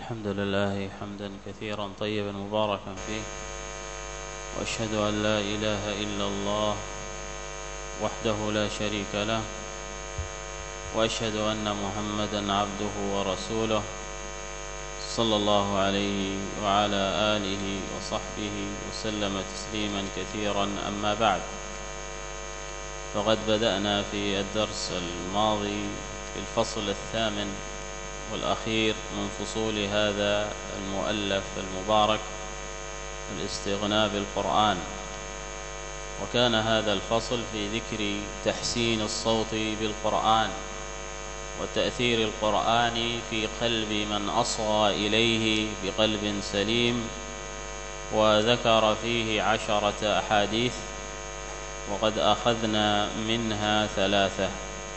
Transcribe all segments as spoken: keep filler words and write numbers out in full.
الحمد لله حمدا كثيرا طيبا مباركا فيه، وأشهد أن لا إله إلا الله وحده لا شريك له، وأشهد أن محمدا عبده ورسوله صلى الله عليه وعلى آله وصحبه وسلم تسليما كثيرا. أما بعد، فقد بدأنا في الدرس الماضي في الفصل الثامن والأخير من فصول هذا المؤلف المبارك الاستغناء بالقرآن، وكان هذا الفصل في ذكر تحسين الصوت بالقرآن وتأثير القرآن في قلب من أصغى إليه بقلب سليم، وذكر فيه عشرة أحاديث وقد أخذنا منها ثلاثة.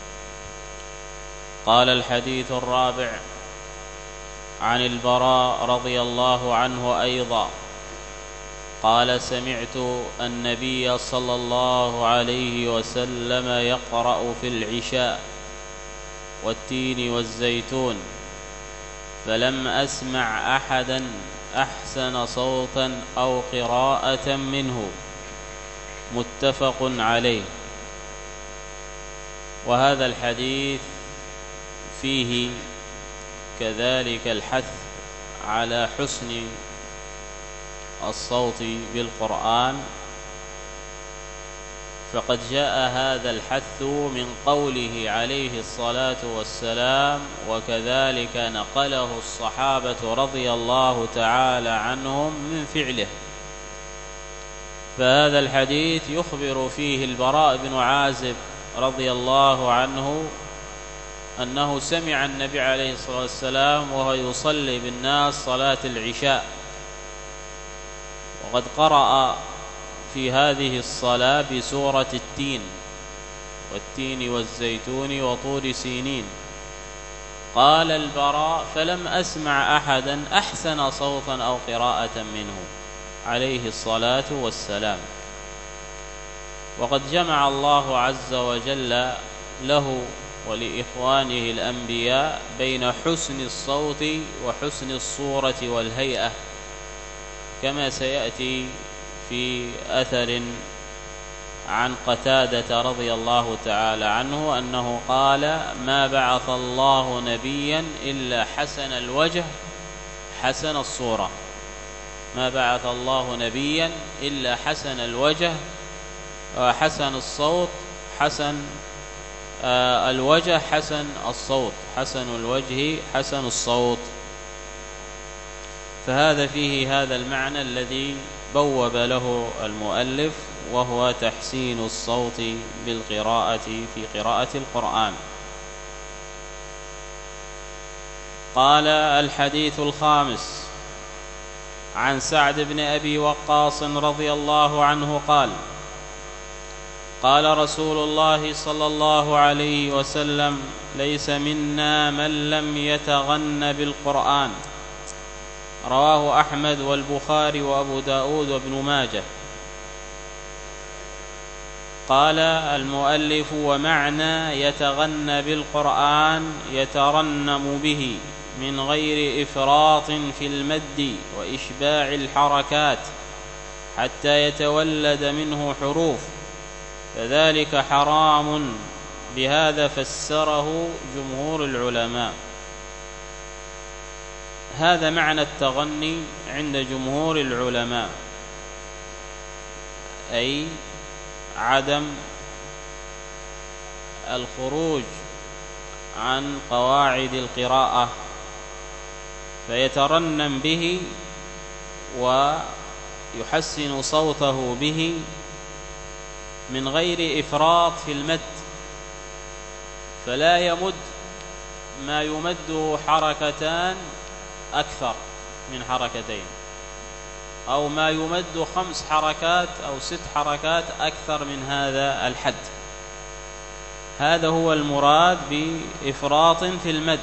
قال: الحديث الرابع عن البراء رضي الله عنه أيضا قال: سمعت النبي صلى الله عليه وسلم يقرأ في العشاء والتين والزيتون، فلم أسمع أحدا أحسن صوتا أو قراءة منه، متفق عليه. وهذا الحديث فيه كذلك الحث على حسن الصوت بالقرآن، فقد جاء هذا الحث من قوله عليه الصلاة والسلام، وكذلك نقله الصحابة رضي الله تعالى عنهم من فعله. فهذا الحديث يخبر فيه البراء بن عازب رضي الله عنه أنه سمع النبي عليه الصلاة والسلام وهو يصلي بالناس صلاة العشاء، وقد قرأ في هذه الصلاة بسورة التين والتين والزيتون وطور سينين. قال البراء: فلم أسمع أحدا أحسن صوتا أو قراءة منه عليه الصلاة والسلام. وقد جمع الله عز وجل له ولإخوانه الأنبياء بين حسن الصوت وحسن الصورة والهيئة، كما سيأتي في أثر عن قتادة رضي الله تعالى عنه أنه قال: ما بعث الله نبيا إلا حسن الوجه حسن الصورة. ما بعث الله نبيا إلا حسن الوجه وحسن الصوت، حسن الوجه حسن الصوت، حسن الوجه حسن الصوت. فهذا فيه هذا المعنى الذي بوب له المؤلف، وهو تحسين الصوت بالقراءة في قراءة القرآن. قال: الحديث الخامس عن سعد بن أبي وقاص رضي الله عنه قال: قال رسول الله صلى الله عليه وسلم: ليس منا من لم يتغن بالقرآن. رواه أحمد والبخاري وأبو داود وابن ماجه. قال المؤلف: ومعنى يتغن بالقرآن يترنم به من غير إفراط في المد وإشباع الحركات حتى يتولد منه حروف، فذلك حرام. بهذا فسره جمهور العلماء. هذا معنى التغني عند جمهور العلماء، أي عدم الخروج عن قواعد القراءة، فيترنم به ويحسن صوته به من غير إفراط في المد، فلا يمد ما يمده حركتان أكثر من حركتين، أو ما يمد خمس حركات أو ست حركات أكثر من هذا الحد. هذا هو المراد بإفراط في المد،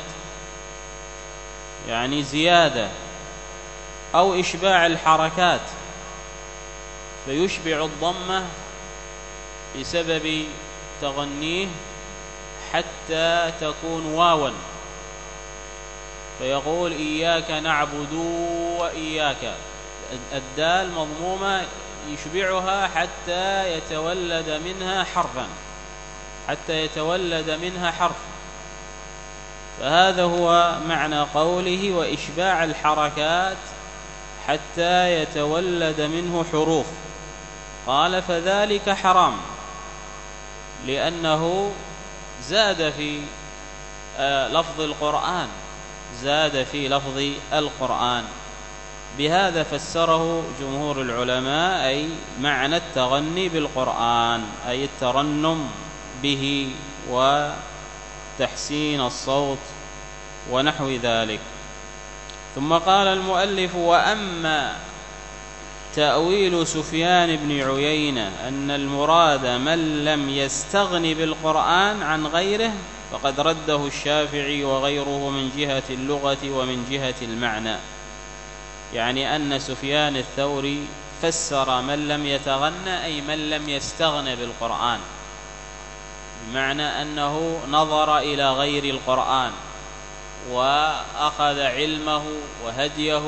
يعني زيادة أو إشباع الحركات، فيشبع الضمة بسبب تغنيه حتى تكون واوا، فيقول إياك نعبد وإياك، الدال مضمومة يشبعها حتى يتولد منها حرفا، حتى يتولد منها حرف. فهذا هو معنى قوله وإشباع الحركات حتى يتولد منه حروف. قال فذلك حرام، لأنه زاد في لفظ القرآن، زاد في لفظ القرآن. بهذا فسره جمهور العلماء، أي معنى التغني بالقرآن، أي الترنم به وتحسين الصوت ونحو ذلك. ثم قال المؤلف وأما تأويل سفيان بن عيينة أن المراد من لم يستغن بالقرآن عن غيره فقد رده الشافعي وغيره من جهة اللغة ومن جهة المعنى، يعني أن سفيان الثوري فسر من لم يتغنى أي من لم يستغن بالقرآن، بمعنى أنه نظر إلى غير القرآن وأخذ علمه وهديه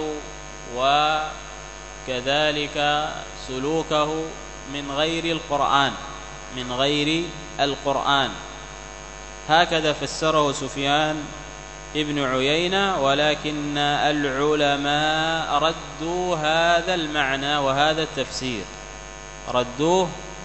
وكذلك سلوكه من غير القرآن، من غير القرآن. هكذا فسره سفيان ابن عيينة، ولكن العلماء ردوا هذا المعنى وهذا التفسير، ردوه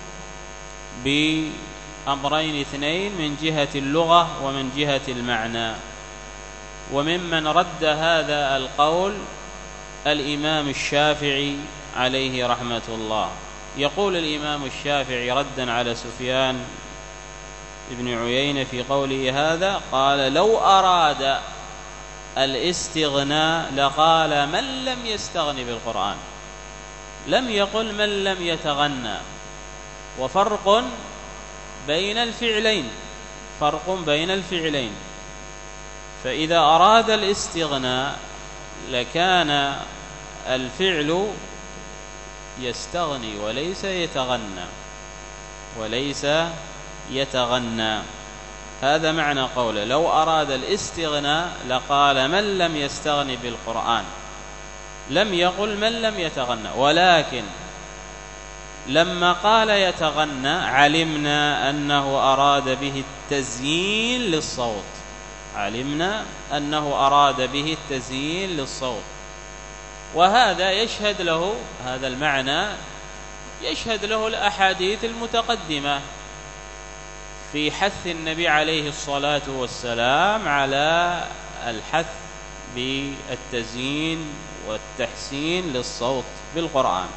بأمرين اثنين، من جهة اللغة ومن جهة المعنى. وممن رد هذا القول الإمام الشافعي عليه رحمة الله. يقول الإمام الشافعي ردا على سفيان ابن عيينة في قوله هذا، قال لو أراد الاستغناء لقال من لم يستغن بالقرآن، لم يقل من لم يتغنى. وفرق بين الفعلين، فرق بين الفعلين. فإذا أراد الاستغناء لكان الفعل يستغني وليس يتغنى، وليس يتغنى. هذا معنى قوله لو أراد الاستغناء لقال من لم يستغن بالقرآن، لم يقل من لم يتغنى. ولكن لما قال يتغنى علمنا أنه أراد به التزيين للصوت، علمنا أنه أراد به التزيين للصوت. وهذا يشهد له، هذا المعنى يشهد له الأحاديث المتقدمة في حث النبي عليه الصلاة والسلام على الحث بالتزيين والتحسين للصوت بالقرآن.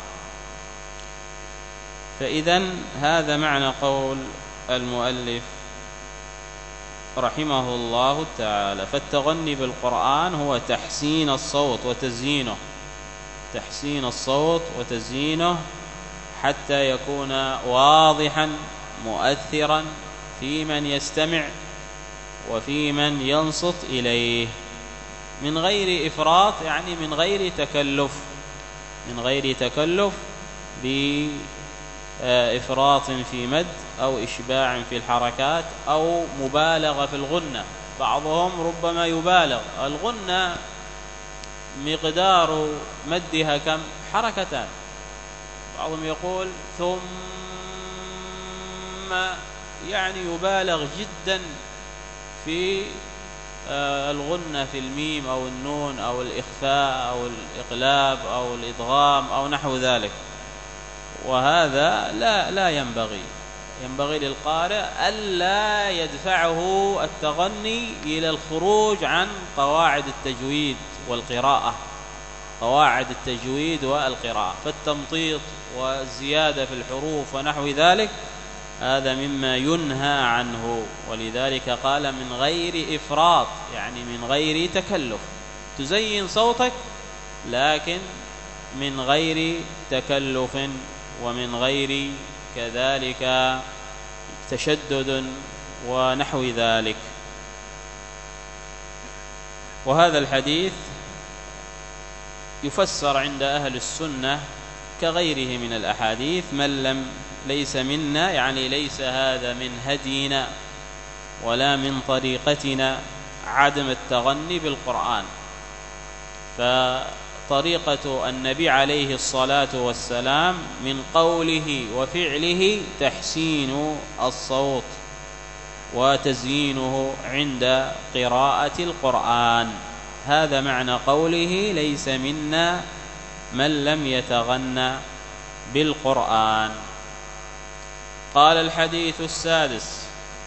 فإذن هذا معنى قول المؤلف رحمه الله تعالى. فالتغني بالقرآن هو تحسين الصوت وتزيينه، تحسين الصوت وتزيينه حتى يكون واضحا مؤثرا في من يستمع وفي من ينصت إليه، من غير إفراط، يعني من غير تكلف، من غير تكلف بإفراط في مد أو إشباع في الحركات أو مبالغة في الغنة. بعضهم ربما يبالغ، الغنة مقدار مدها كم؟ حركتان. بعضهم يقول ثم، يعني يبالغ جدا في الغنة في الميم أو النون أو الإخفاء أو الإقلاب أو الإدغام أو نحو ذلك. وهذا لا لا ينبغي، ينبغي للقارئ ألا يدفعه التغني إلى الخروج عن قواعد التجويد والقراءة، قواعد التجويد والقراءة. فالتمطيط والزيادة في الحروف ونحو ذلك هذا مما ينهى عنه. ولذلك قال من غير إفراط، يعني من غير تكلف، تزين صوتك لكن من غير تكلف ومن غير كذلك تشدد ونحو ذلك. وهذا الحديث يفسر عند أهل السنة كغيره من الأحاديث من لم ليس منا، يعني ليس هذا من هدينا ولا من طريقتنا عدم التغني بالقرآن. فطريقة النبي عليه الصلاة والسلام من قوله وفعله تحسين الصوت وتزيينه عند قراءة القرآن. هذا معنى قوله ليس منا من لم يتغنى بالقرآن. قال الحديث السادس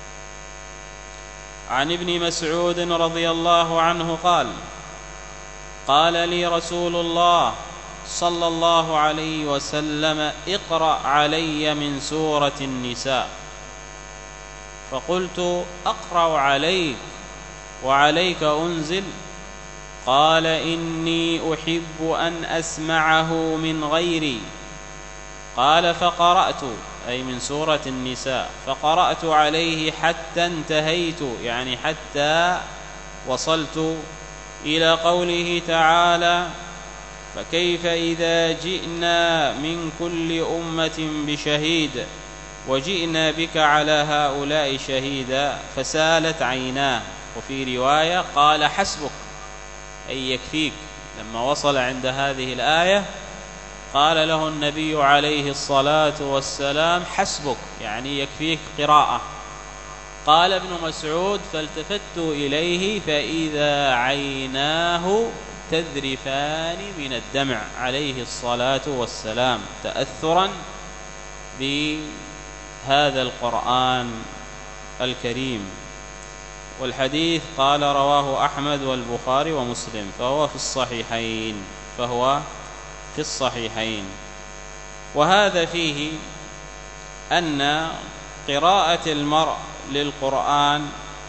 عن ابن مسعود رضي الله عنه قال قال لي رسول الله صلى الله عليه وسلم اقرأ علي من سورة النساء، فقلت أقرأ عليك وعليك أنزل؟ قال إني أحب أن أسمعه من غيري. قال فقرأت، أي من سورة النساء، فقرأت عليه حتى انتهيت، يعني حتى وصلت إلى قوله تعالى فكيف إذا جئنا من كل أمة بشهيد وجئنا بك على هؤلاء شهيدا، فسالت عيناه. وفي رواية قال حسبك، أي يكفيك. لما وصل عند هذه الآية قال له النبي عليه الصلاة والسلام حسبك، يعني يكفيك قراءة. قال ابن مسعود فالتفت إليه فإذا عيناه تذرفان من الدمع عليه الصلاة والسلام تأثرا بهذا القرآن الكريم. والحديث قال رواه أحمد والبخاري ومسلم، فهو في الصحيحين فهو في الصحيحين. وهذا فيه أن قراءة المرء للقرآن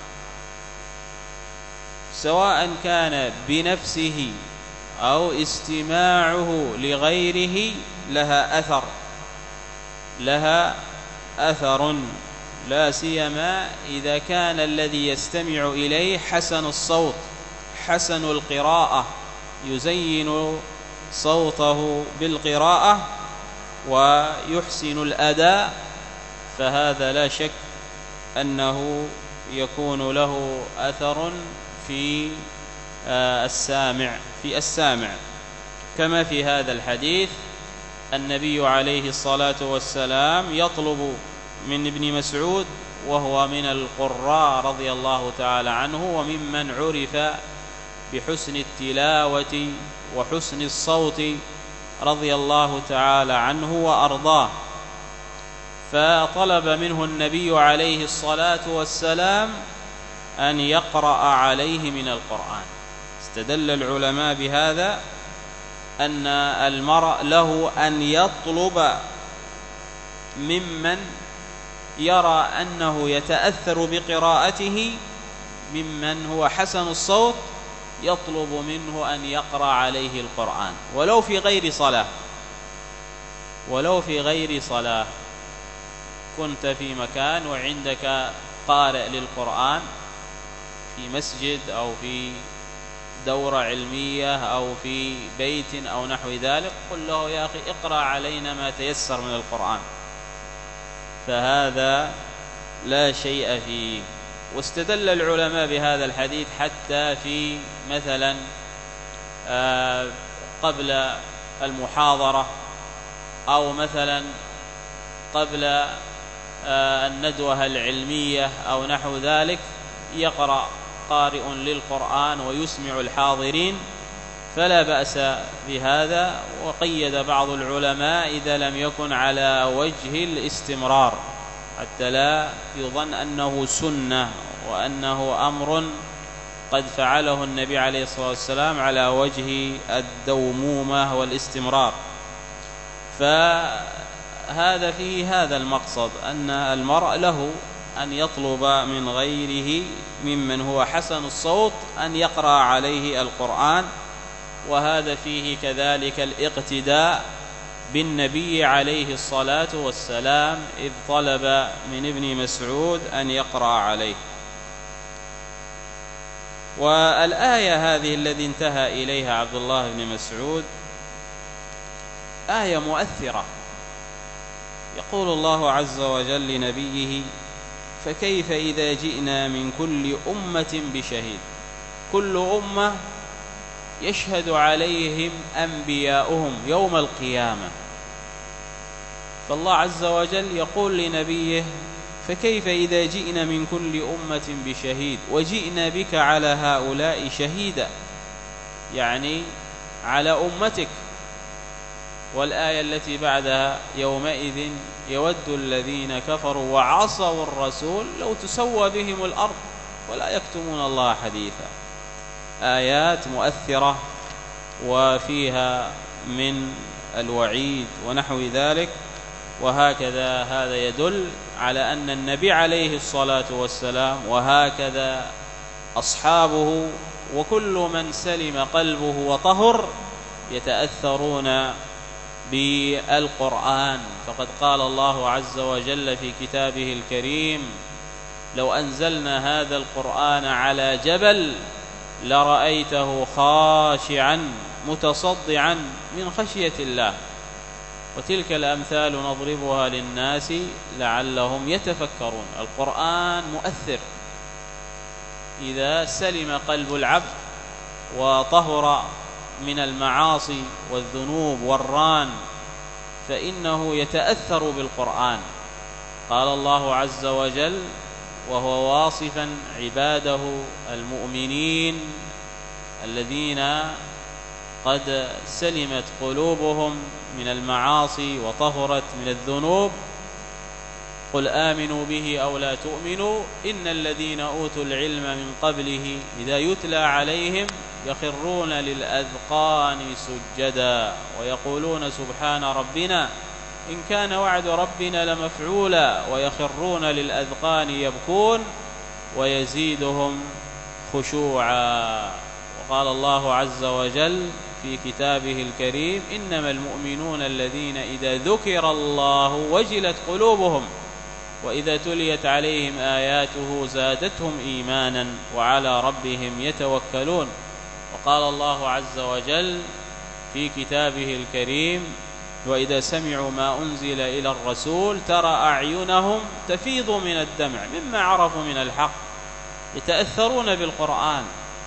سواء كان بنفسه أو استماعه لغيره لها أثر لها أثر لا سيما إذا كان الذي يستمع إليه حسن الصوت حسن القراءة، يزين صوته بالقراءة ويحسن الأداء، فهذا لا شك أنه يكون له أثر في السامع في السامع كما في هذا الحديث النبي عليه الصلاة والسلام يطلب من ابن مسعود، وهو من القراء رضي الله تعالى عنه وممن عرف بحسن التلاوة وحسن الصوت رضي الله تعالى عنه وأرضاه، فطلب منه النبي عليه الصلاة والسلام أن يقرأ عليه من القرآن. استدل العلماء بهذا أن المرء له أن يطلب ممن يرى أنه يتأثر بقراءته ممن هو حسن الصوت، يطلب منه أن يقرأ عليه القرآن ولو في غير صلاة ولو في غير صلاة كنت في مكان وعندك قارئ للقرآن في مسجد أو في دورة علمية أو في بيت أو نحو ذلك، قل له يا أخي اقرأ علينا ما تيسر من القرآن، فهذا لا شيء فيه. واستدل العلماء بهذا الحديث حتى في مثلا قبل المحاضرة أو مثلا قبل الندوة العلمية أو نحو ذلك، يقرأ قارئ للقرآن ويسمع الحاضرين، فلا بأس بهذا. وقيد بعض العلماء إذا لم يكن على وجه الاستمرار حتى لا يظن أنه سنة وأنه أمر قد فعله النبي عليه الصلاة والسلام على وجه الدومومة والاستمرار. فهذا فيه هذا المقصد، أن المرء له أن يطلب من غيره ممن هو حسن الصوت أن يقرأ عليه القرآن، وهذا فيه كذلك الاقتداء بالنبي عليه الصلاة والسلام إذ طلب من ابن مسعود أن يقرأ عليه. والآية هذه الذي انتهى إليها عبد الله بن مسعود آية مؤثرة. يقول الله عز وجل لنبيه فكيف إذا جئنا من كل أمة بشهيد. كل أمة يشهد عليهم أنبياؤهم يوم القيامة. فالله عز وجل يقول لنبيه: فكيف إذا جئنا من كل أمة بشهيد وجئنا بك على هؤلاء شهيدا، يعني على أمتك. والآية التي بعدها: يومئذ يود الذين كفروا وعصوا الرسول لو تسوى بهم الأرض ولا يكتمون الله حديثا. آيات مؤثرة وفيها من الوعيد ونحو ذلك. وهكذا هذا يدل على أن النبي عليه الصلاة والسلام وهكذا أصحابه وكل من سلم قلبه وطهر يتأثرون بالقرآن. فقد قال الله عز وجل في كتابه الكريم: لو أنزلنا هذا القرآن على جبل لرأيته خاشعا متصدعا من خشية الله. وتلك الأمثال نضربها للناس لعلهم يتفكرون. القرآن مؤثر إذا سلم قلب العبد وطهر من المعاصي والذنوب والران فإنه يتأثر بالقرآن. قال الله عز وجل وهو واصفا عباده المؤمنين الذين قد سلمت قلوبهم من المعاصي وطهرت من الذنوب: قل آمنوا به أو لا تؤمنوا إن الذين أوتوا العلم من قبله إذا يتلى عليهم يخرون للأذقان سجدا ويقولون سبحان ربنا إن كان وعد ربنا لمفعولا ويخرون للأذقان يبكون ويزيدهم خشوعا. وقال الله عز وجل في كتابه الكريم: إنما المؤمنون الذين إذا ذكر الله وجلت قلوبهم وإذا تليت عليهم آياته زادتهم إيمانا وعلى ربهم يتوكلون. وقال الله عز وجل في كتابه الكريم: وإذا سمعوا ما أنزل إلى الرسول ترى أعينهم تفيض من الدمع مما عرفوا من الحق، يتأثرون بالقرآن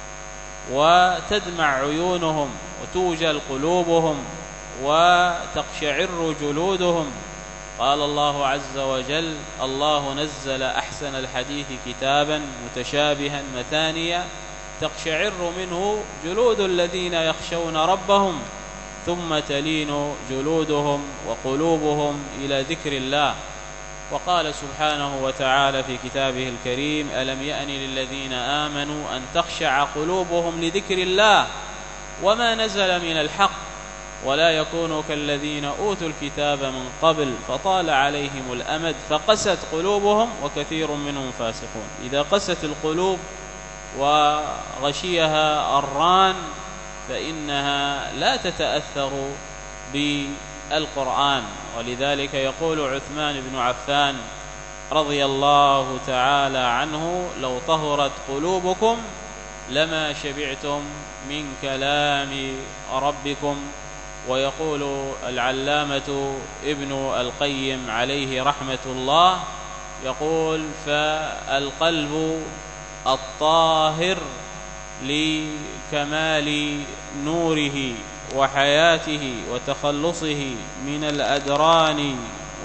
وتدمع عيونهم وتوجل قلوبهم وتقشعر جلودهم. قال الله عز وجل: الله نزل أحسن الحديث كتابا متشابها مثانيا تقشعر منه جلود الذين يخشون ربهم ثم تلين جلودهم وقلوبهم إلى ذكر الله. وقال سبحانه وتعالى في كتابه الكريم: ألم يأن للذين آمنوا أن تخشع قلوبهم لذكر الله وما نزل من الحق ولا يكونوا كالذين أوتوا الكتاب من قبل فطال عليهم الأمد فقست قلوبهم وكثير منهم فاسقون. إذا قست القلوب وغشيها الران فإنها لا تتأثر بالقرآن. ولذلك يقول عثمان بن عفان رضي الله تعالى عنه: لو طهرت قلوبكم لما شبعتم من كلام ربكم. ويقول العلامة ابن القيم عليه رحمة الله يقول: فالقلب الطاهر لكمال نوره وحياته وتخلصه من الأدران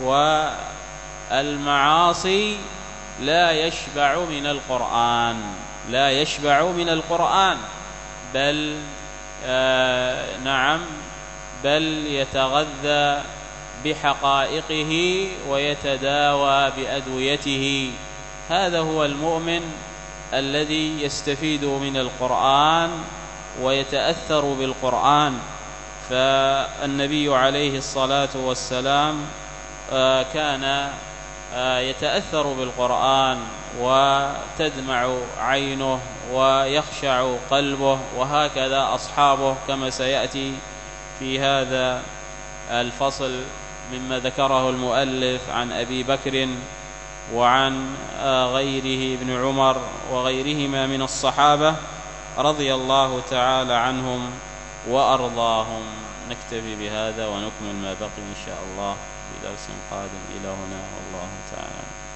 والمعاصي لا يشبع من القرآن لا يشبع من القرآن بل آه نعم بل يتغذى بحقائقه ويتداوى بأدويته. هذا هو المؤمن الذي يستفيد من القرآن ويتأثر بالقرآن. فالنبي عليه الصلاة والسلام كان يتأثر بالقرآن وتدمع عينه ويخشع قلبه، وهكذا أصحابه كما سيأتي في هذا الفصل مما ذكره المؤلف عن أبي بكر وعن غيره ابن عمر وغيرهما من الصحابة رضي الله تعالى عنهم وأرضاهم. نكتفي بهذا ونكمل ما بقي إن شاء الله في درس قادم. إلى هنا والله تعالى.